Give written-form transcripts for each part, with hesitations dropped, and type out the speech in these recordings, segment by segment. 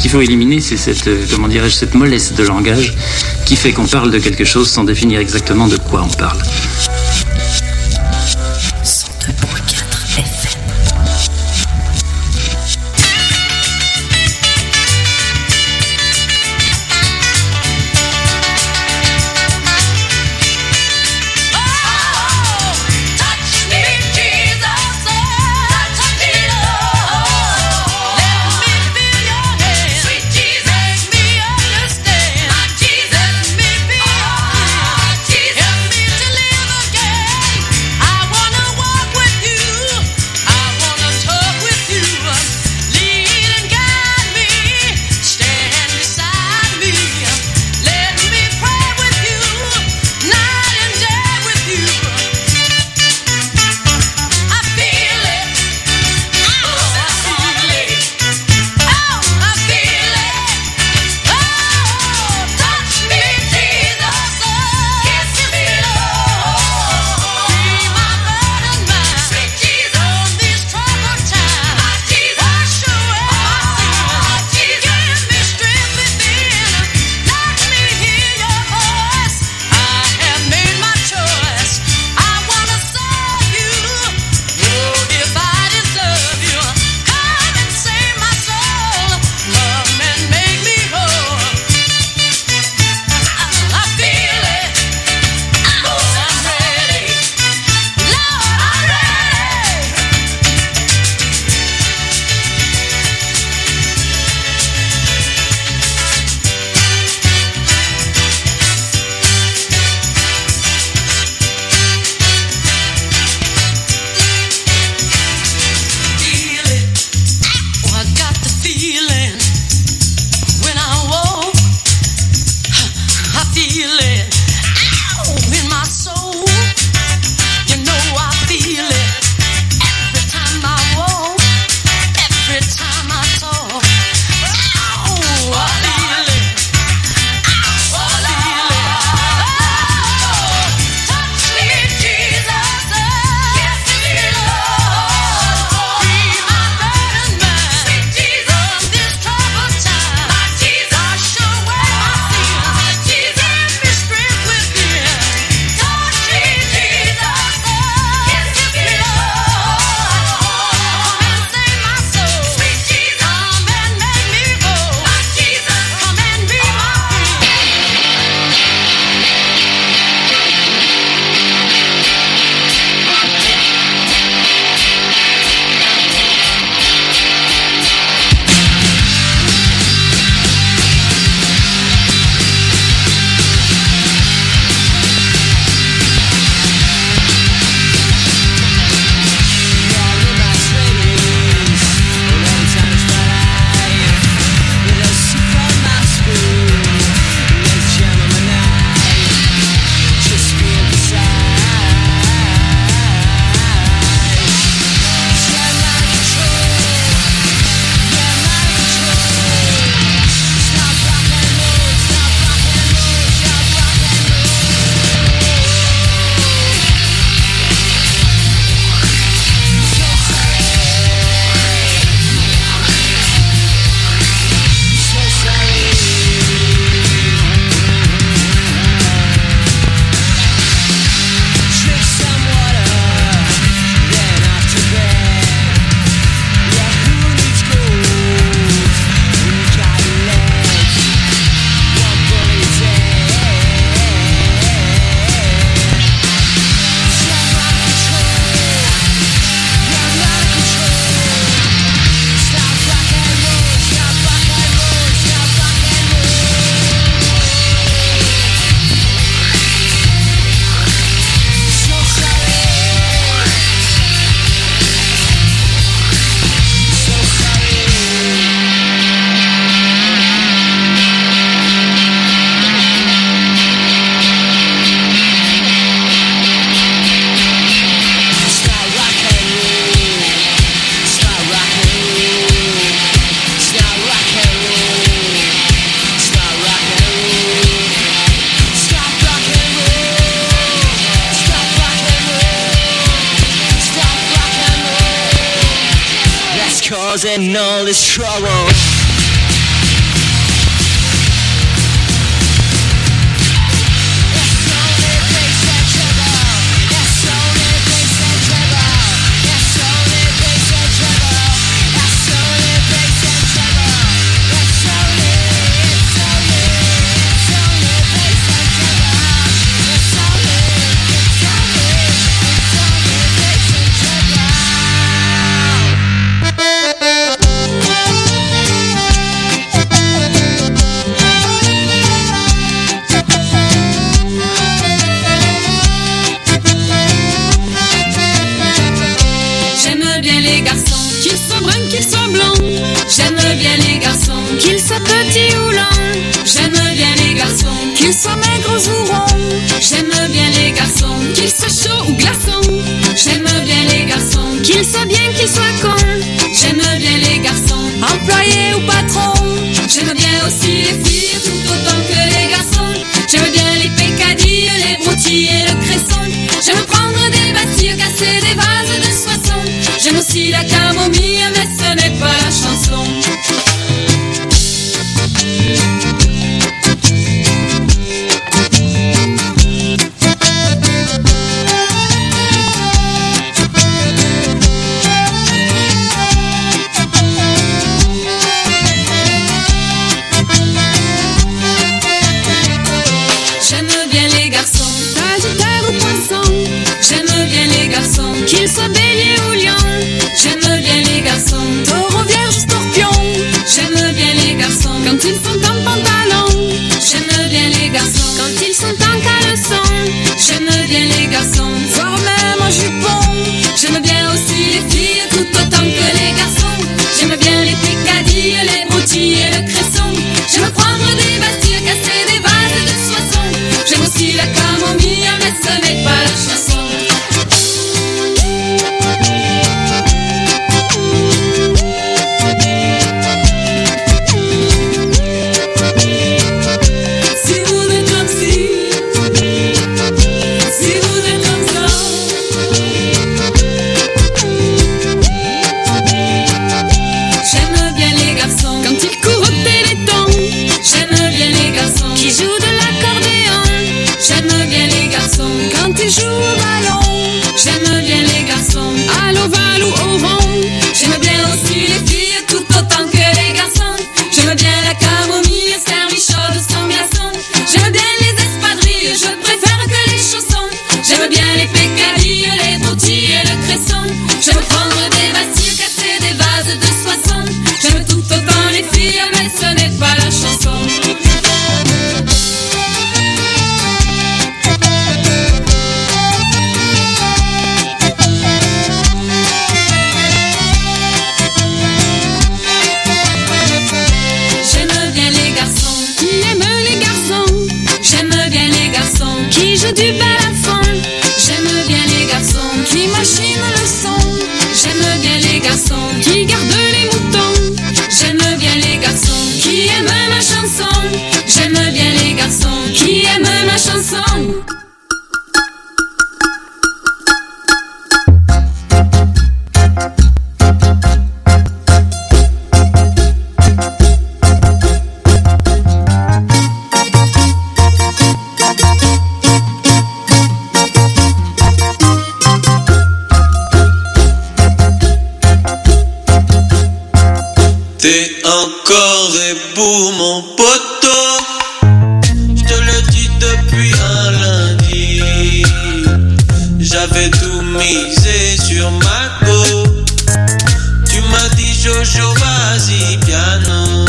qu'il faut éliminer, c'est cette mollesse de langage qui fait qu'on parle de quelque chose sans définir exactement de quoi on parle. causing all this trouble. J'aime bien les garçons, qu'ils soient bruns, qu'ils soient blancs. J'aime bien les garçons, qu'ils soient petits ou longs. J'aime bien les garçons, qu'ils soient maigres ou ronds. J'aime bien les garçons, qu'ils soient chauds ou glaçons. J'aime bien les garçons, qu'ils soient bien, qu'ils soient cons. J'aime bien les garçons, employés ou patrons. J'aime bien aussi les filles tout autant que les garçons. J'aime bien les pécadilles, les broutilles et le cresson. J'aime prendre des bastilles, casser des vases de soissons. J'aime aussi la camomille, mais ce n'est pas la chanson. Qu'ils soient bélier ou lion. J'aime bien les garçons, taureau, vierge, scorpion. J'aime bien les garçons, quand ils sont en pantalon. J'aime bien les garçons, quand ils sont en caleçon. J'aime bien les garçons, voire même en jupon. J'aime bien aussi les filles, tout autant que les garçons. J'aime bien les pécadilles, les broutilles et le cresson. J'aime prendre des bastilles, casser des vases de soissons. J'aime aussi la camomille, mais ce n'est pas la chanson. Quand ils jouent au ballon, j'aime bien les garçons, à l'ovale ou au rond. J'aime bien aussi les filles, tout autant que les garçons. J'aime bien la camomille, servie chaude sans glaçon. J'aime bien les espadrilles, je préfère que les chaussons. J'aime bien les pécadilles, les broutilles et le cresson. J'aime prendre des bastilles, casser des vases de soissons. J'aime tout autant les filles, mais ce n'est pas la chanson. Qui jouent du balafon. J'aime bien les garçons qui machinent le son. J'aime bien les garçons qui gardent les moutons. J'aime bien les garçons qui aiment ma chanson. J'aime bien les garçons qui aiment ma chanson. T'es encore ébou mon poteau, je te le dis depuis un lundi. J'avais tout misé sur ma go. Tu m'as dit Jojo vas-y piano.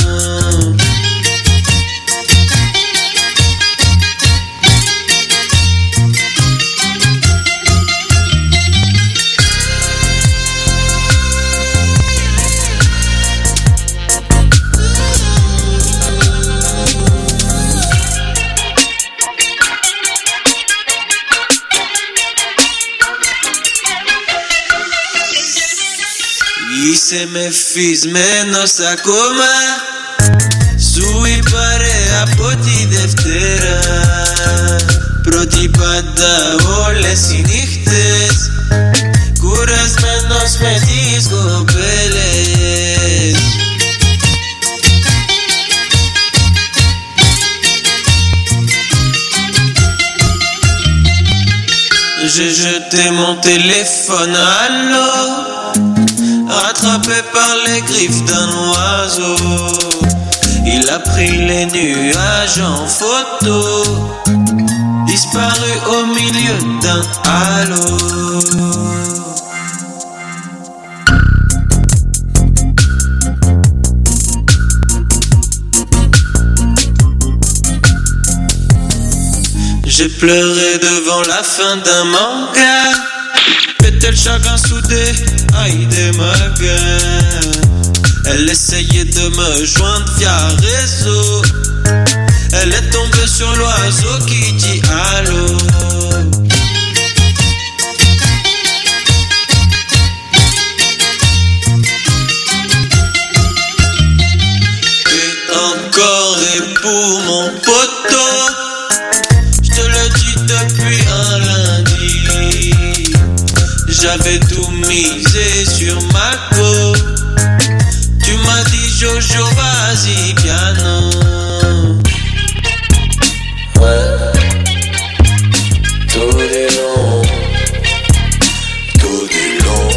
Se me fiz menos a comer. Sui pare a poti deftera. Protipada ole sinichtes. Curas menos me disco peles. J'ai jeté mon téléphone à l'eau, rattrapé par les griffes d'un oiseau. Il a pris les nuages en photo, disparu au milieu d'un halo. J'ai pleuré devant la fin d'un manga. Peut-être chacun soudé, aïe de fière. Elle essayait de me joindre via réseau. Elle est tombée sur l'oiseau qui dit allô. Et encore et pour mon poteau, je te le dis depuis un lundi. J'avais tout misé sur ma go. Tu m'as dit Jojo, vas-y piano. Ouais. Tout est long. Tout est long.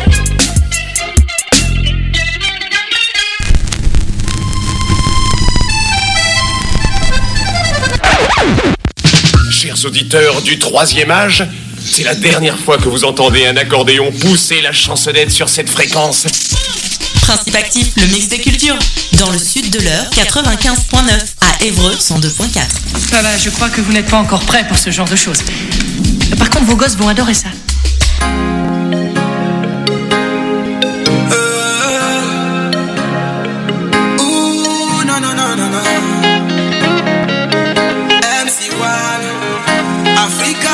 Chers auditeurs du troisième âge, c'est la dernière fois que vous entendez un accordéon pousser la chansonnette sur cette fréquence. Principe actif, le mix des cultures. Dans le sud de l'heure, 95.9. À Évreux, 102.4. Voilà, je crois que vous n'êtes pas encore prêts pour ce genre de choses. Par contre, vos gosses vont adorer ça. Non, non, non, non, non. MC1, Africa,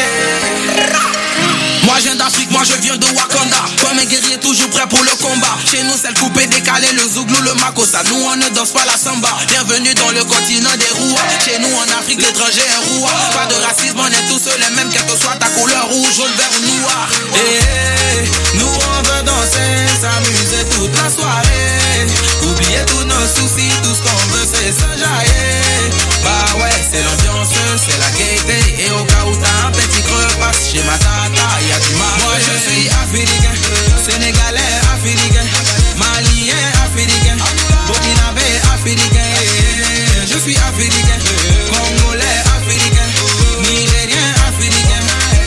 Moi je viens d'Afrique, moi je viens de Wakanda. Comme un guerrier toujours prêt pour le combat. Chez nous c'est le coupé décalé, le zouglou, le makossa. Nous on ne danse pas la samba. Bienvenue dans le continent des roues. Chez nous en Afrique l'étranger est roi. Pas de racisme, on est tous les mêmes. Quelle que soit ta couleur, rouge, jaune, vert ou noir. Nous on veut danser, s'amuser toute la soirée. Oublier tous nos soucis, tout ce qu'on veut c'est s'enjailler. Bah ouais, c'est l'ambiance, c'est la gaieté. Et au cas où t'as un petit creux, passe chez ma tata, y'a du mal. Moi je suis africain, sénégalais africain, malien africain, burkinabé africain. Je suis africain, congolais africain, nigérien africain.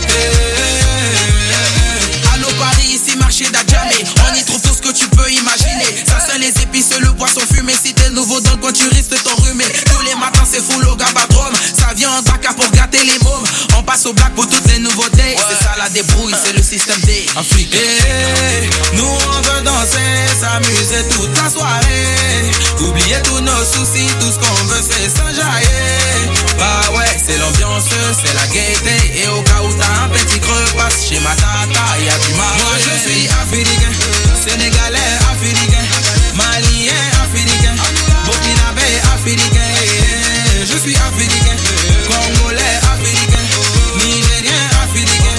Allô Paris, ici marché d'Adjamé. On y trouve tout ce que tu peux imaginer. Ça c'est les épices, le poisson fumé. Si t'es nouveau dans le coin, tu risques de t'enrhumer. Tous les matins c'est full au gabadrome. Ça vient en Dakar pour gâter les mômes. On passe au black pour toutes les nouveautés. C'est ça la débrouille, c'est le système D Afrique. Nous on veut danser, s'amuser toute la soirée. Oublier tous nos soucis, tout ce qu'on veut c'est s'enjailler. Bah ouais, c'est l'ambiance, c'est la gaieté. Et au cas où t'as un petit creux, passe chez ma tata, y'a du mal. Moi je suis africain, sénégalais africain, malien africain, burkinabé africain. Je suis africain, congolais africain, nigérien africain.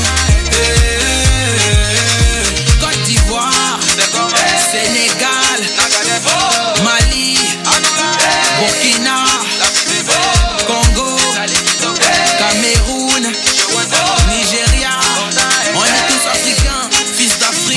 Côte d'Ivoire, Sénégal, Mali, Burkina, Congo, Cameroun, Nigeria. On est tous africains, fils d'Afrique.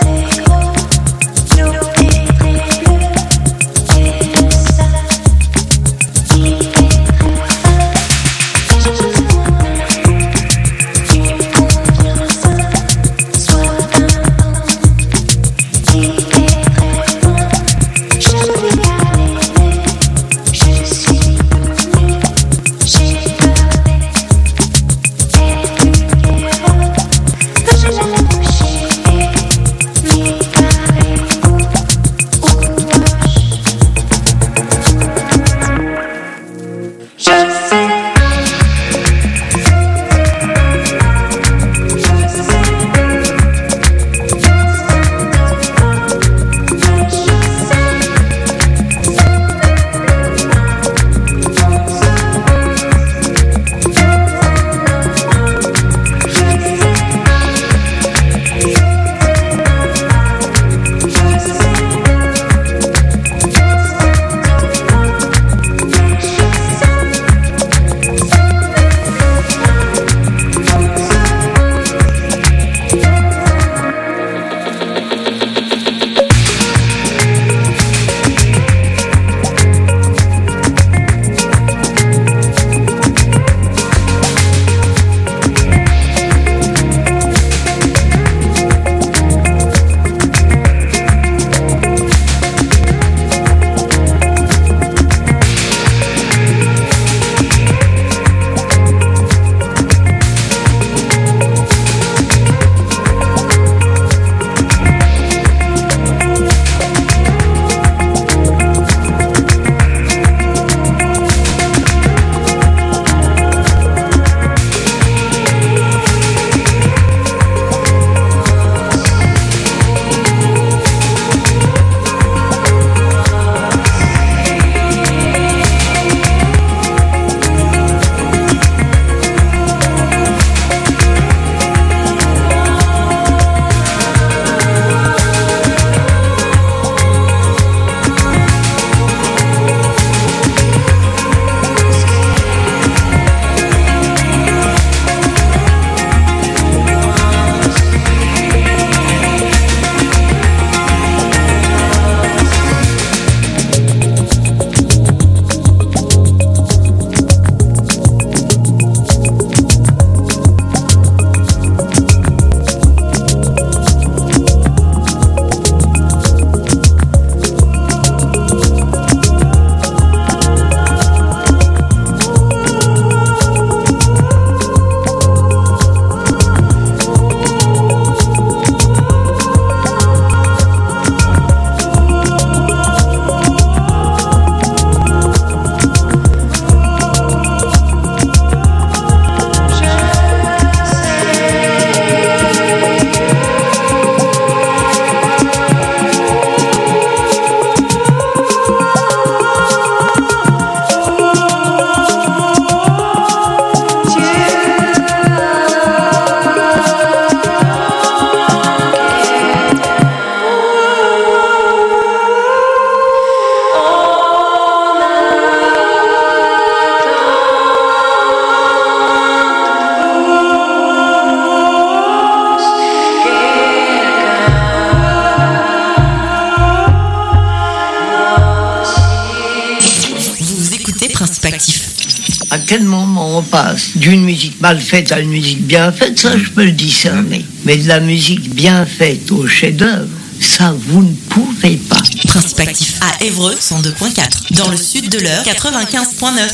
À quel moment on passe d'une musique mal faite à une musique bien faite, ça je peux le discerner. Mais de la musique bien faite au chef-d'œuvre, ça vous ne pouvez pas. Principe actif à Évreux 102.4, dans le sud de l'Eure 95.9.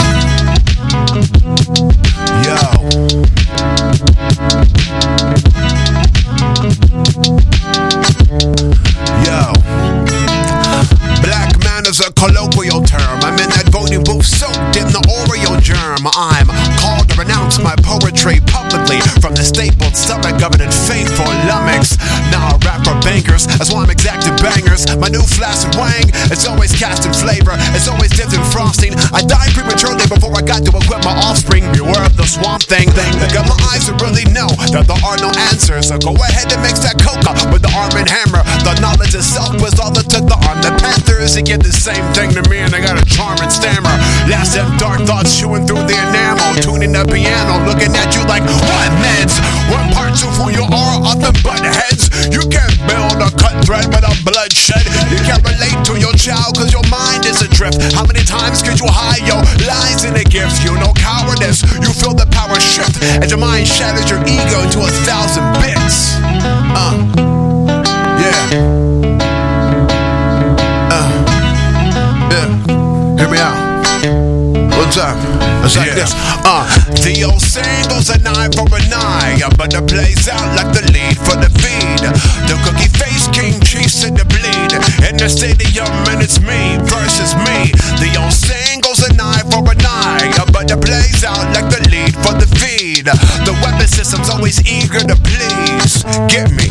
Yo, black man is a colloquial term. I'm in that voting booth soaked in the Oreo germ. I'm called to renounce my poetry publicly from the stapled stomach of an unfaithful lummox. Now I rap for bankers, that's why I'm exacting bangers. My new flaccid wang, it's always cast in flavor, it's always dipped in frosting. I died prematurely before I got to equip my offspring. Beware of the swamp thing. I got my eyes to really know that there are no answers. So go ahead and mix that coca with the arm and hammer. The knowledge itself was all that took the arm. The Panthers, they get the same thing to me and they got a charm and stammer. Last them dark thoughts chewing through the enamel, tuning the piano, looking at you like, what meds? What parts of who you are are the butt heads? You can't build a cut bred without bloodshed. You can't relate to your child cause your mind is adrift. How many times could you hide your lies in a gift? You know cowardice, you feel the power shift as your mind shatters your ego into 1,000 bits. Hear me out. One time. It's like this. The old saying goes an eye for an eye, but it plays out like the lead for the feed. The cookie face king chiefs in the bleed. In the stadium, and it's me versus me. The old saying goes an eye for an eye, but it plays out like the lead for the feed. The weapon system's always eager to please. Get me.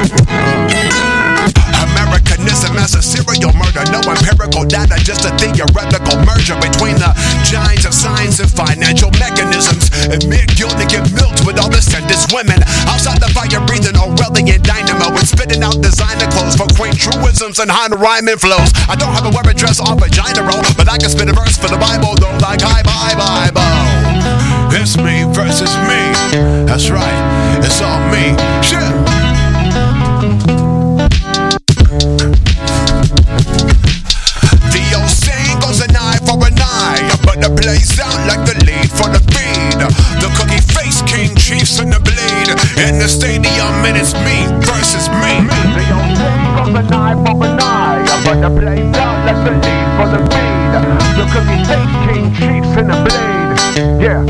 Americanism as a serial murder. No empirical data, just a theoretical merger between the giants of science and financial mechanisms. Admit guilt and get milked with all the sentence women. Outside the fire breathing Orwellian dynamo and spitting out designer clothes for quaint truisms and high rhyming flows. I don't have a wear dress or vagina roll, but I can spit a verse for the Bible though, like hi bye Bible. It's me versus me. That's right, it's all me. Shit. An eye for an eye, but it plays out like the lead for the feed. The cookie face king chiefs in the bleed. In the stadium, and it's me versus me. The old saying goes an eye for an eye, but it plays out like the lead for the feed. The cookie face king chiefs in the bleed. Yeah.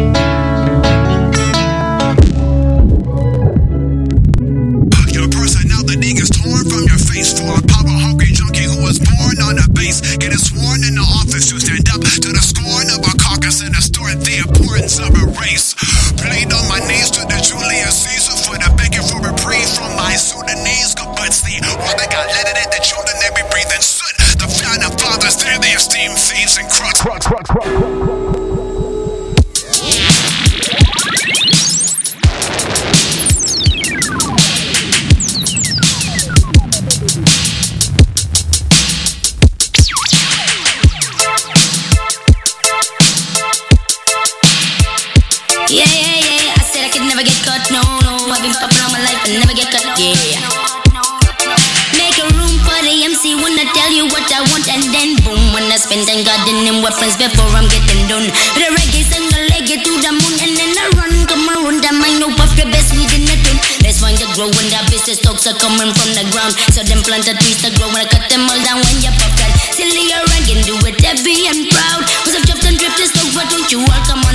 Your personality gets torn from your face for a power-hungry junkie who was born on a base. Getting sworn in the office to stand up to the scorn of a caucus and distort the importance of a race. Played on my knees to the Julius Caesar for the begging for reprieve from my Sudanese Gabutsi. While they got let it at the children, they be breathing soot. The founding fathers, there they esteem thieves and crooks. Yeah, I said I could never get caught, no, I've been popping all my life and never get caught, yeah. Make a room for the MC when I tell you what I want and then boom. When I spend time gardening weapons before I'm getting done. With a reggae song, I leg it to the moon and then I run, come around, I might know puff the best weed in the tune. Let's find the grow when the business talks are coming from the ground. So them plant a trees to grow when I cut them all down when you pop that. Silly or I can do it heavy and proud. Cause I've chopped and dripped this stuff, but don't you all come on.